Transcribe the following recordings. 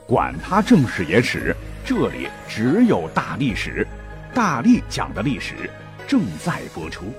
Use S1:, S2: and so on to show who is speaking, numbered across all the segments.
S1: 管他正史野史，这里只有大历史，大力讲的历史正在播出。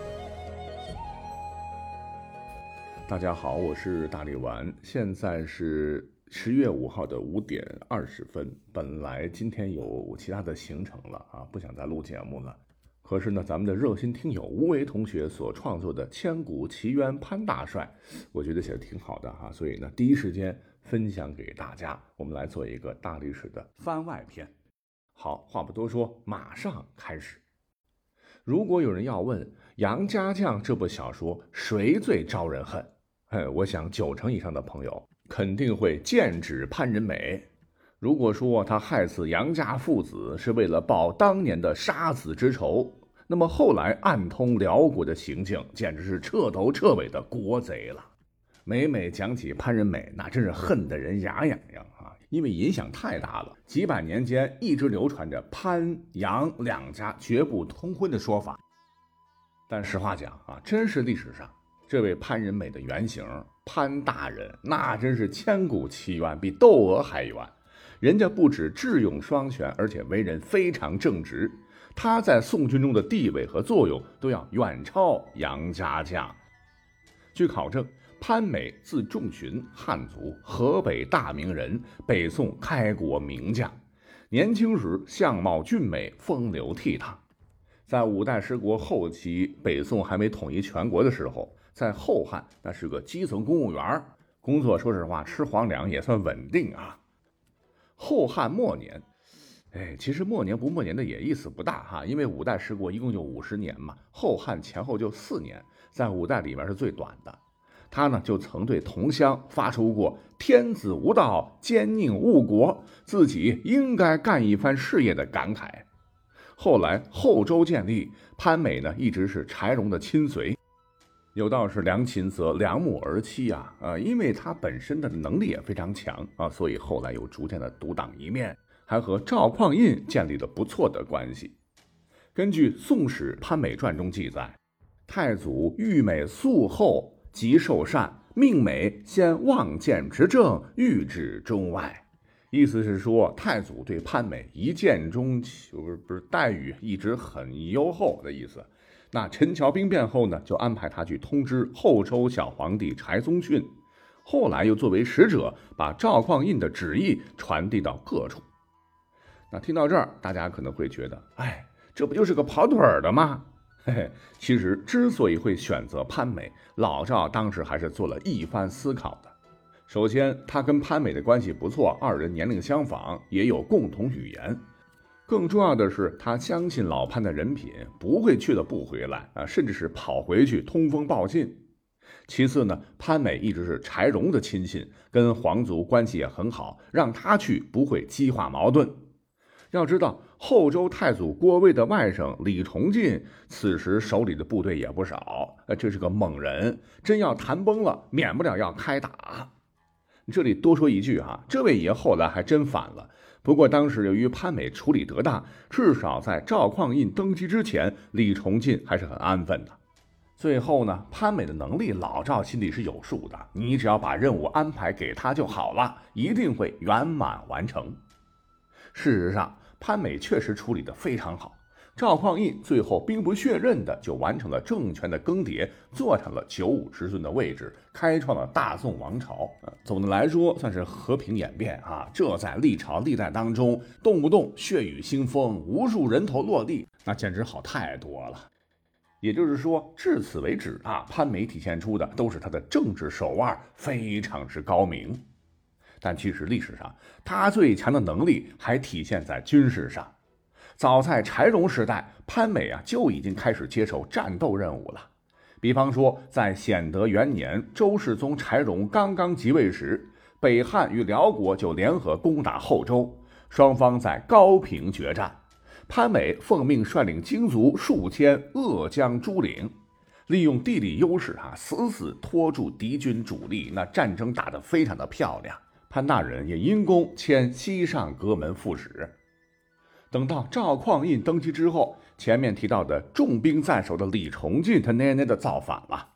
S2: 大家好，我是大力丸，现在是10月5号的5点20分。本来今天有其他的行程了啊，不想再录节目了。可是呢，咱们的热心听友吴为同学所创作的《千古奇冤潘大帅》，我觉得写的挺好的哈，所以呢，第一时间分享给大家。我们来做一个大历史的番外篇。好，话不多说，马上开始。如果有人要问《杨家将》这部小说谁最招人恨，我想90%以上的朋友肯定会剑指潘仁美。如果说他害死杨家父子是为了报当年的杀子之仇，那么后来暗通辽国的行径简直是彻头彻尾的国贼了。每每讲起潘仁美，那真是恨得人牙痒痒啊！因为影响太大了，几百年间一直流传着潘杨两家绝不通婚的说法。但实话讲啊，真是历史上这位潘仁美的原型潘大人，那真是千古奇冤，比窦娥还冤。人家不止智勇双全，而且为人非常正直，他在宋军中的地位和作用都要远超杨家将。据考证，潘美字仲群，汉族，河北大名人，北宋开国名将。年轻时相貌俊美，风流倜傥。在五代十国后期，北宋还没统一全国的时候，在后汉那是个基层公务员，工作说实话吃皇粮也算稳定啊。后汉末年，其实末年不末年的也意思不大哈，因为五代十国一共就50年嘛，后汉前后就4年，在五代里面是最短的。他呢就曾对同乡发出过天子无道，奸佞误国，自己应该干一番事业的感慨。后来后周建立，潘美呢一直是柴荣的亲随。有道是良禽择良木而栖啊，因为他本身的能力也非常强啊，所以后来又逐渐的独当一面，还和赵匡胤建立了不错的关系。根据《宋史·潘美传》中记载，太祖遇美肃后，即受禅，命美先望见执政，谕旨中外。意思是说，太祖对潘美一见钟情，不是待遇一直很优厚的意思。那陈桥兵变后呢，就安排他去通知后周小皇帝柴宗训，后来又作为使者把赵匡胤的旨意传递到各处。那听到这儿，大家可能会觉得，这不就是个跑腿的吗？其实之所以会选择潘美，老赵当时还是做了一番思考的。首先，他跟潘美的关系不错，二人年龄相仿，也有共同语言。更重要的是，他相信老潘的人品，不会去了不回来啊，甚至是跑回去通风报信。其次呢，潘美一直是柴荣的亲信，跟皇族关系也很好，让他去不会激化矛盾。要知道，后周太祖郭威的外甥李崇进此时手里的部队也不少，这是个猛人，真要谈崩了，免不了要开打。这里多说一句哈，这位爷后来还真反了。不过当时由于潘美处理得当，至少在赵匡胤登基之前，李崇进还是很安分的。最后呢，潘美的能力老赵心里是有数的，你只要把任务安排给他就好了，一定会圆满完成。事实上，潘美确实处理得非常好，赵匡胤最后兵不血刃的就完成了政权的更迭，坐上了95之孙的位置，开创了大宋王朝。总的来说算是和平演变啊，这在历朝历代当中动不动血雨腥风，无数人头落地，那简直好太多了。也就是说，至此为止啊，潘美体现出的都是他的政治手腕非常之高明。但其实历史上他最强的能力还体现在军事上。早在柴荣时代，潘美就已经开始接受战斗任务了。比方说，在显德元年，周世宗柴荣刚刚即位时，北汉与辽国就联合攻打后周，双方在高平决战。潘美奉命率领精卒数千扼江诸岭，利用地理优势死死拖住敌军主力，那战争打得非常的漂亮。潘大人也因功迁西上阁门副使。等到赵匡胤登基之后，前面提到的重兵在手的李崇进他奶奶的造反了。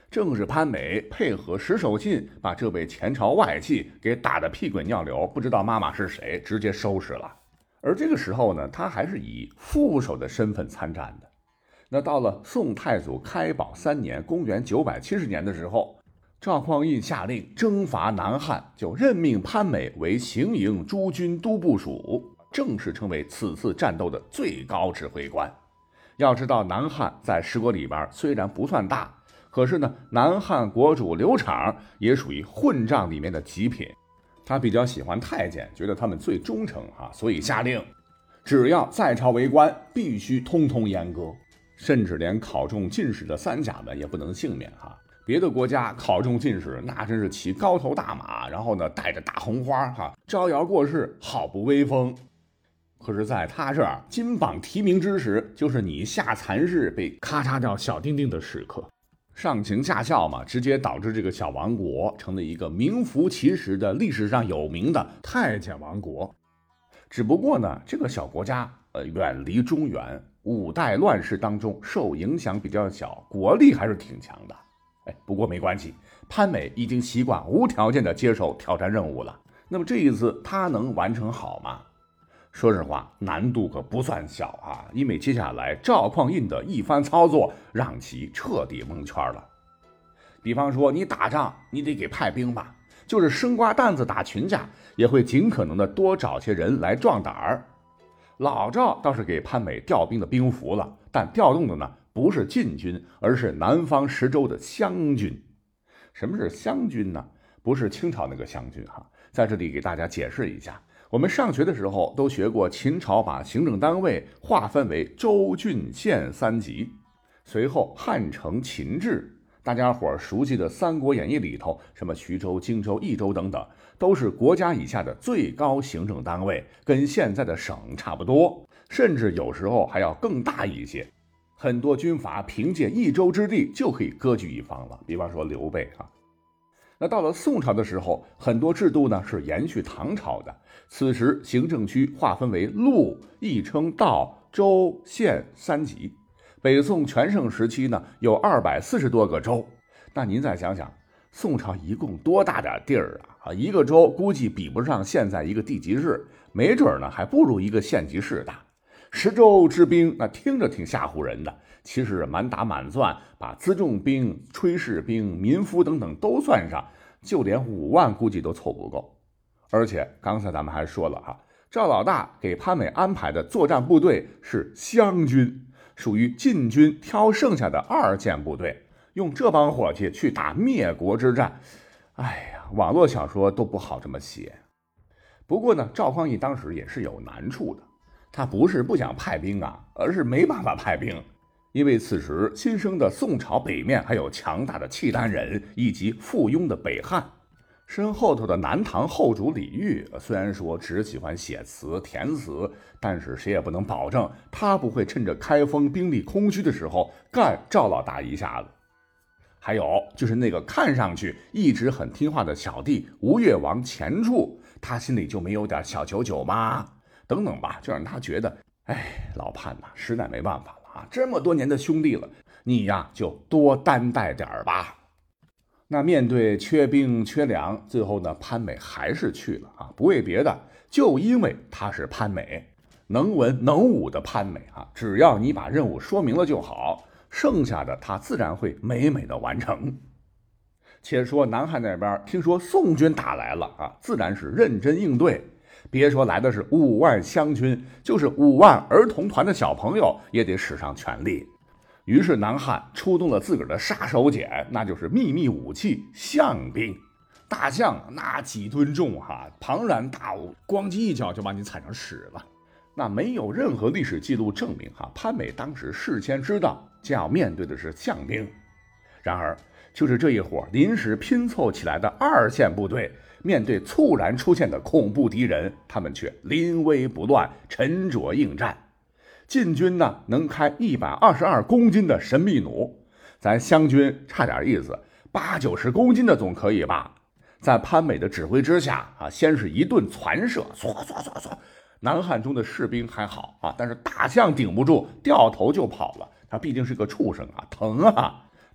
S2: 正是潘美配合石守信，把这位前朝外戚给打得屁滚尿流，不知道妈妈是谁，直接收拾了。而这个时候呢，他还是以副手的身份参战的。那到了宋太祖开宝3年，公元970年的时候，赵匡胤下令征伐南汉，就任命潘美为行营诸军都部署，正式成为此次战斗的最高指挥官。要知道，南汉在十国里边虽然不算大，可是呢，南汉国主刘昶也属于混账里面的极品。他比较喜欢太监，觉得他们最忠诚所以下令，只要在朝为官，必须通通阉割，甚至连考中进士的三甲们也不能幸免别的国家考中进士，那真是骑高头大马，然后呢带着大红花招摇过市，好不威风。可是在他这儿，金榜题名之时，就是你下蚕室被咔嚓掉小丁丁的时刻。上情下效嘛，直接导致这个小王国成了一个名副其实的历史上有名的太监王国。只不过呢，这个小国家远离中原，5代乱世当中受影响比较小，国力还是挺强的。不过没关系，潘美已经习惯无条件的接受挑战任务了。那么这一次他能完成好吗？说实话，难度可不算小因为接下来赵匡胤的一番操作让其彻底蒙圈了。比方说，你打仗你得给派兵吧，就是生瓜蛋子打群架，也会尽可能的多找些人来壮胆儿。老赵倒是给潘美调兵的兵符了，但调动的呢不是禁军，而是南方10州的湘军。什么是湘军呢？不是清朝那个湘军在这里给大家解释一下。我们上学的时候都学过，秦朝把行政单位划分为州、郡、县3级，随后汉承秦制。大家伙熟悉的《三国演义》里头，什么徐州、荆州、益州等等，都是国家以下的最高行政单位，跟现在的省差不多，甚至有时候还要更大一些。很多军阀凭借一州之地就可以割据一方了，比方说刘备那到了宋朝的时候，很多制度呢是延续唐朝的。此时行政区划分为路，亦称道、州、县3级。北宋全盛时期呢，有240多个州。那您再想想，宋朝一共多大点地儿一个州估计比不上现在一个地级市，没准呢还不如一个县级市大。10州之兵，那听着挺吓唬人的，其实满打满算，把辎重兵、炊事兵、民夫等等都算上，就连5万估计都凑不够。而且刚才咱们还说了赵老大给潘美安排的作战部队是湘军，属于禁军挑剩下的2线部队，用这帮伙计去打灭国之战。网络小说都不好这么写。不过呢，赵匡胤当时也是有难处的，他不是不想派兵而是没办法派兵。因为此时新生的宋朝北面还有强大的契丹人以及附庸的北汉。身后头的南唐后主李煜虽然说只喜欢写词填词，但是谁也不能保证他不会趁着开封兵力空虚的时候干赵老大一下子。还有就是那个看上去一直很听话的小弟吴越王钱俶，他心里就没有点小九九吗？等等吧，就让他觉得老潘实在没办法了这么多年的兄弟了，你就多担待点吧。那面对缺兵缺粮，最后呢，潘美还是去了不为别的，就因为他是潘美，能文能武的潘美只要你把任务说明了就好，剩下的他自然会美美的完成。且说南汉那边听说宋军打来了自然是认真应对。别说来的是5万湘军，就是5万儿童团的小朋友也得使上全力。于是南汉出动了自个儿的杀手锏，那就是秘密武器象兵。大象那几吨重庞然大物，咣叽一脚就把你踩成屎了。那没有任何历史记录证明潘美当时事先知道将要面对的是象兵。然而就是这一伙临时拼凑起来的2线部队，面对猝然出现的恐怖敌人，他们却临危不乱，沉着应战。晋军呢能开122公斤的神秘弩，咱湘军差点意思，80-90公斤的总可以吧？在潘美的指挥之下先是一顿攒射，唰唰唰唰。南汉中的士兵还好但是大象顶不住，掉头就跑了。他毕竟是个畜生疼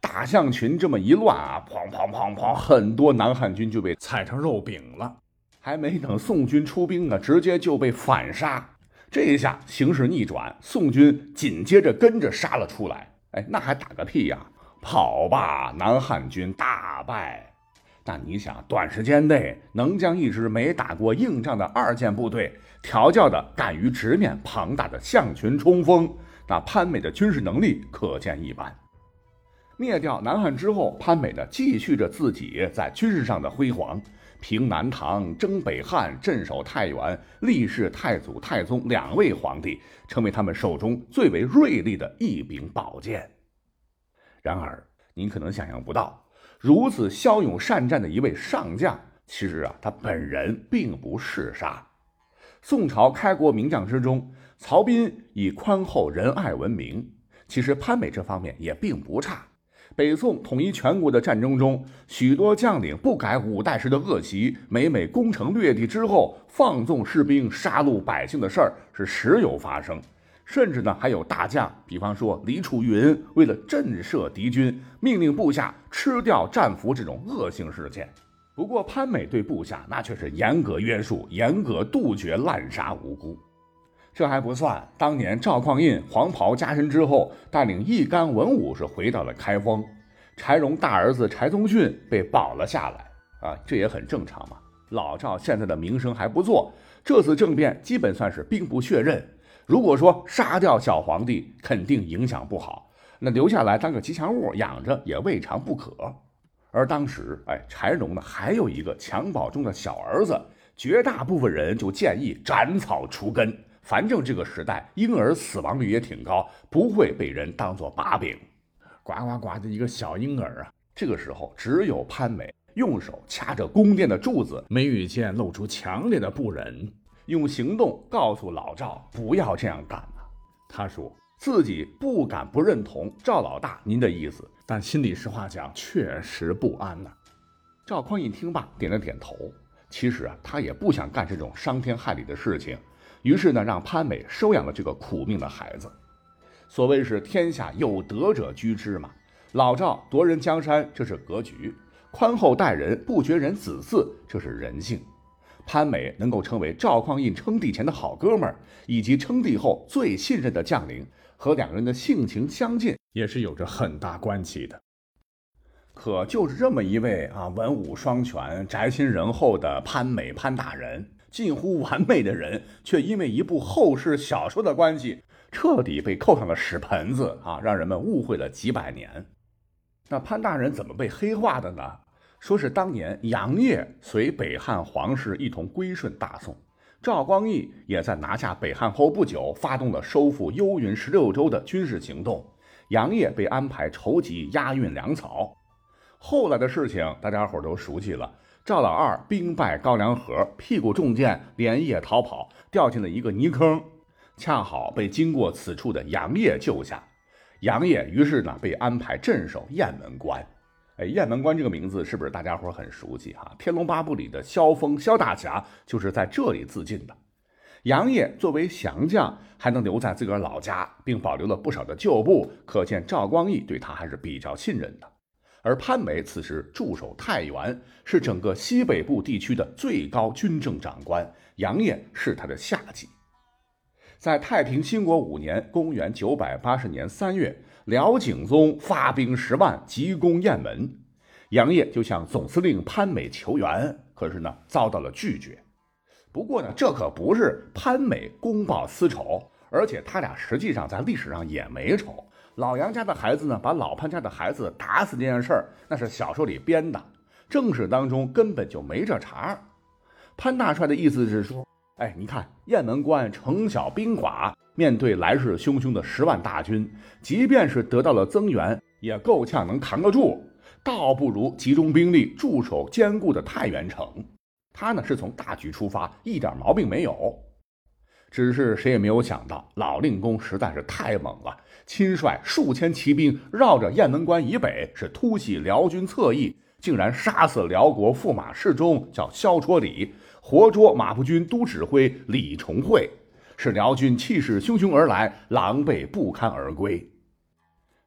S2: 大象群这么一乱啊，砰砰砰砰，很多南汉军就被踩成肉饼了。还没等宋军出兵呢，直接就被反杀。这一下形势逆转，宋军紧接着跟着杀了出来。那还打个屁呀！跑吧，南汉军大败。但你想，短时间内能将一支没打过硬仗的二线部队调教的敢于直面庞大的象群冲锋，那潘美的军事能力可见一斑。灭掉南汉之后，潘美呢继续着自己在军事上的辉煌，平南唐，征北汉，镇守太原，历世太祖、太宗2位皇帝，成为他们手中最为锐利的一柄宝剑。然而您可能想象不到，如此骁勇善战的一位上将，其实他本人并不嗜杀。宋朝开国名将之中，曹彬以宽厚仁爱闻名，其实潘美这方面也并不差。北宋统一全国的战争中，许多将领不改五代时的恶习，每攻城略地之后，放纵士兵杀戮百姓的事儿是时有发生。甚至呢，还有大将，比方说李楚云，为了震慑敌军，命令部下吃掉战俘这种恶性事件。不过潘美对部下那却是严格约束，严格杜绝滥杀无辜。这还不算，当年赵匡胤黄袍加身之后，带领一干文武是回到了开封，柴荣大儿子柴宗训被保了下来这也很正常嘛。老赵现在的名声还不错，这次政变基本算是兵不血刃。如果说杀掉小皇帝肯定影响不好，那留下来当个吉祥物养着也未尝不可。而当时柴荣呢还有一个襁褓中的小儿子，绝大部分人就建议斩草除根，反正这个时代婴儿死亡率也挺高，不会被人当作把柄。呱呱呱的一个小婴儿这个时候只有潘美用手掐着宫殿的柱子，眉宇间露出强烈的不忍，用行动告诉老赵不要这样干他说自己不敢不认同赵老大您的意思，但心里实话讲确实不安赵匡胤听罢点了点头，其实他也不想干这种伤天害理的事情，于是呢让潘美收养了这个苦命的孩子。所谓是天下有德者居之嘛，老赵夺人江山这是格局，宽厚待人不绝人子嗣这是人性。潘美能够成为赵匡胤称帝前的好哥们儿，以及称帝后最信任的将领，和两人的性情相近也是有着很大关系的。可就是这么一位文武双全、宅心仁厚的潘美潘大人，近乎完美的人，却因为一部后世小说的关系，彻底被扣上了屎盆子让人们误会了几百年。那潘大人怎么被黑化的呢？说是当年杨业随北汉皇室一同归顺大宋，赵光义也在拿下北汉后不久发动了收复幽云16州的军事行动，杨业被安排筹集押运粮草。后来的事情大家伙都熟悉了，赵老二兵败高梁河，屁股中箭，连夜逃跑，掉进了一个泥坑，恰好被经过此处的杨业救下。杨业于是呢被安排镇守雁门关。雁门关这个名字是不是大家伙很熟悉天龙八部里的萧峰萧大侠就是在这里自尽的。杨业作为降将还能留在自个儿老家，并保留了不少的旧部，可见赵光义对他还是比较信任的。而潘美此时驻守太原，是整个西北部地区的最高军政长官，杨业是他的下级。在太平兴国5年公元980年3月，辽景宗发兵10万急攻雁门，杨业就向总司令潘美求援，可是呢遭到了拒绝。不过呢这可不是潘美公报私仇，而且他俩实际上在历史上也没仇。老杨家的孩子呢把老潘家的孩子打死这件事儿，那是小说里编的，正史当中根本就没这茬。潘大帅的意思是说，你看雁门关城小兵寡，面对来势汹汹的10万大军，即便是得到了增援，也够呛能扛得住，倒不如集中兵力驻守坚固的太原城。他呢是从大局出发，一点毛病没有。只是谁也没有想到，老令公实在是太猛了，亲率数千骑兵绕着雁门关以北，是突袭辽军侧翼，竟然杀死辽国驸马侍中叫萧戳礼，活捉马步军都指挥李重惠，使辽军气势汹汹而来，狼狈不堪而归。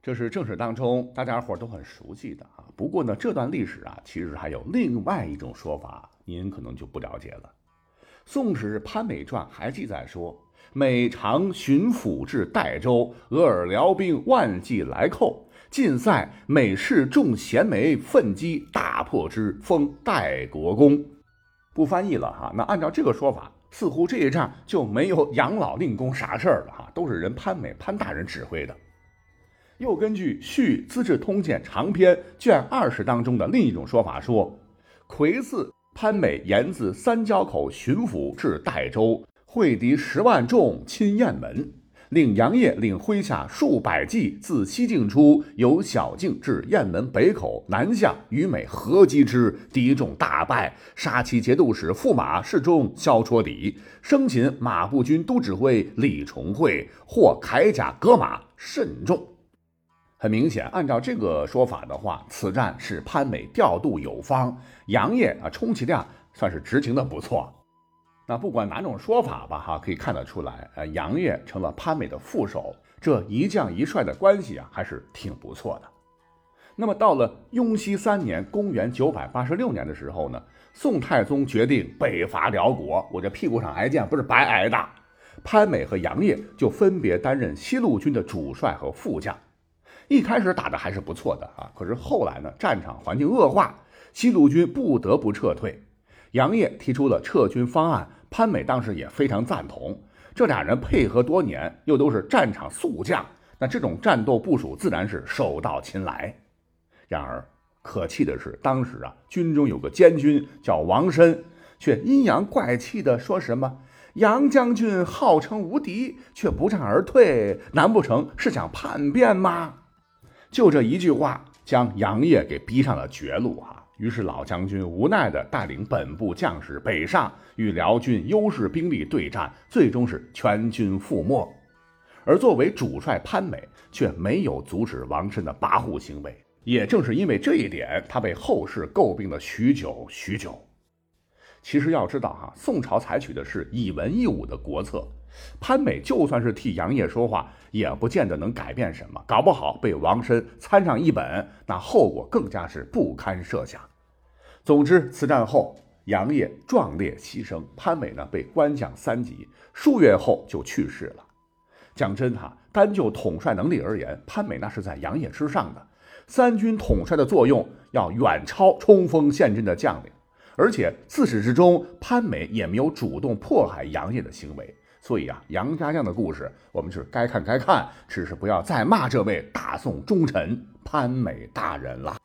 S2: 这是正史当中大家伙都很熟悉的啊。不过呢，这段历史啊，其实还有另外一种说法，您可能就不了解了。《宋史潘美传》还记载说，美常巡抚至代州，俄尔辽兵万计来寇，晋塞美士众贤梅奋击，大破之，封代国公。不翻译了哈，那按照这个说法，似乎这一仗就没有杨老令公啥事儿了哈，都是人潘美潘大人指挥的。又根据《续资治通鉴长篇》卷20当中的另一种说法说，癸巳潘美沿自三交口巡抚至代州，会敌10万众，侵雁门，令杨业领麾下数百骑自西境出，由小径至雁门北口南向，与美合击之，敌众大败，杀其节度使驸马侍中萧戳底，生擒马步军都指挥李重惠，获铠甲革马甚重。很明显，按照这个说法的话，此战是潘美调度有方，杨业充其量算是执行的不错。那不管哪种说法吧哈，可以看得出来，杨业成了潘美的副手，这一将一帅的关系啊，还是挺不错的。那么到了雍熙3年，公元986年的时候呢，宋太宗决定北伐辽国，我这屁股上挨剑不是白挨的。潘美和杨业就分别担任西路军的主帅和副将。一开始打的还是不错的啊，可是后来呢，战场环境恶化，西路军不得不撤退。杨业提出了撤军方案，潘美当时也非常赞同。这俩人配合多年，又都是战场宿将，那这种战斗部署自然是手到擒来。然而可气的是，当时军中有个监军叫王申，却阴阳怪气的说什么杨将军号称无敌，却不战而退，难不成是想叛变吗？就这一句话，将杨业给逼上了绝路于是老将军无奈地带领本部将士北上，与辽军优势兵力对战，最终是全军覆没。而作为主帅潘美却没有阻止王申的跋扈行为，也正是因为这一点，他被后世诟病了许久许久。其实要知道宋朝采取的是以文易武的国策，潘美就算是替杨业说话，也不见得能改变什么，搞不好被王申参上一本，那后果更加是不堪设想。总之，此战后杨业壮烈牺牲，潘美呢被官降3级，数月后就去世了。讲真单就统帅能力而言，潘美那是在杨业之上的，三军统帅的作用要远超冲锋陷阵的将领。而且自始至终，潘美也没有主动迫害杨业的行为，所以杨家将的故事我们是该看该看，只是不要再骂这位大宋忠臣潘美大人了。